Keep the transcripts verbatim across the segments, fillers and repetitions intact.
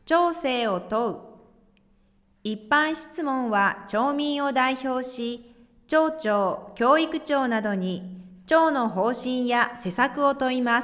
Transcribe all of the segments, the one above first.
町政を問う。一般質問は町民を代表し、町長、教育長などに町の方針や施策を問います。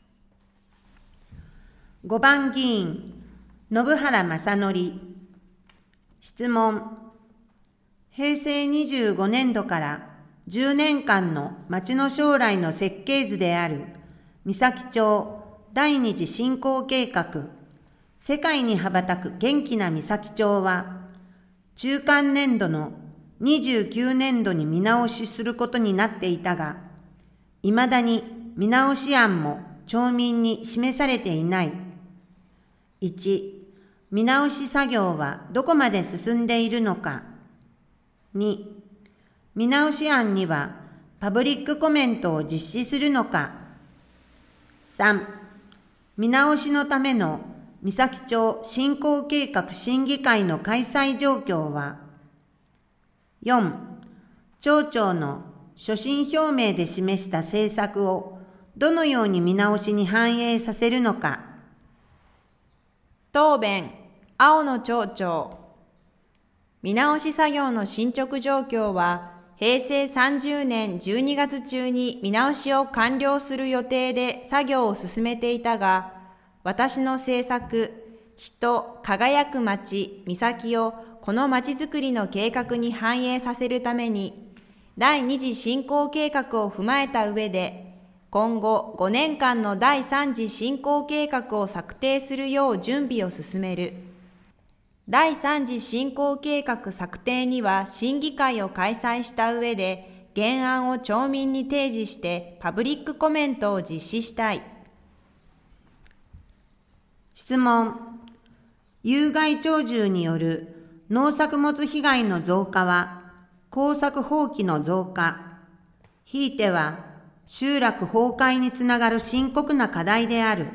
ごばん議員、信原正則。質問。へいせいにじゅうごねんどからじゅうねんかんの町の将来の設計図である三崎町第二次振興計画、世界に羽ばたく元気な三崎町は、中間年度のにじゅうきゅうねんどに見直しすることになっていたが、いまだに見直し案も町民に示されていない。いち、見直し作業はどこまで進んでいるのか。に、見直し案にはパブリックコメントを実施するのか。さん、見直しのための三崎町振興計画審議会の開催状況は。よん、町長の所信表明で示した政策をどのように見直しに反映させるのか。 答弁、青野町長。見直し作業の進捗状況は、へいせいさんじゅうねんじゅうにがつ中に見直しを完了する予定で作業を進めていたが、私の政策、人、輝く町、三崎をこの町づくりの計画に反映させるために、第二次振興計画を踏まえた上で、今後ごねんかんの第三次振興計画を策定するよう準備を進める。第三次振興計画策定には審議会を開催した上で、原案を町民に提示してパブリックコメントを実施したい。 質問。有害鳥獣による農作物被害の増加は、耕作放棄の増加、ひいては集落崩壊につながる深刻な課題である。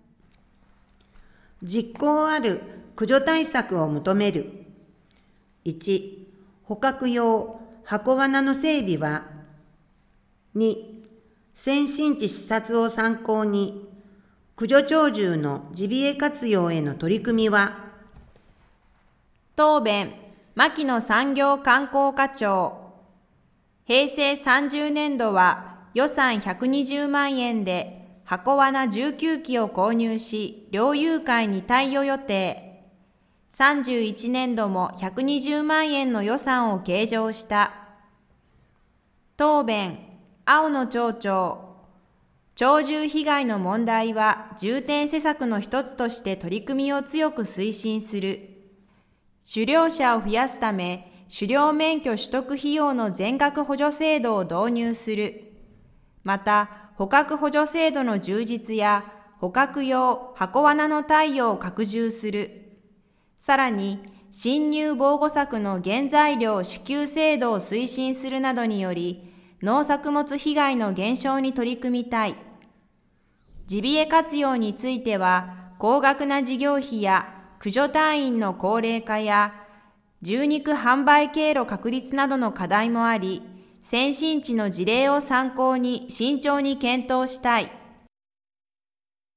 実効ある駆除対策を求める。いち、捕獲用箱罠の整備は。に、先進地視察を参考に、駆除鳥獣のジビエ活用への取り組みは。 答弁、牧野産業観光課長。へいせいさんじゅうねんどは予算ひゃくにじゅうまんえんで箱罠じゅうきゅうきを購入し、猟友会に貸与予定。さんじゅういちねんどもひゃくにじゅうまんえんの予算を計上した。答弁、青野町長。鳥獣被害の問題は重点施策の一つとして取り組みを強く推進する。狩猟者を増やすため、狩猟免許取得費用の全額補助制度を導入する。また、捕獲補助制度の充実や、捕獲用箱罠の貸与を拡充する。さらに、侵入防護柵の原材料支給制度を推進するなどにより、農作物被害の減少に取り組みたい。ジビエ活用については、高額な事業費や駆除隊員の高齢化や、獣肉販売経路確立などの課題もあり、先進地の事例を参考に慎重に検討したい。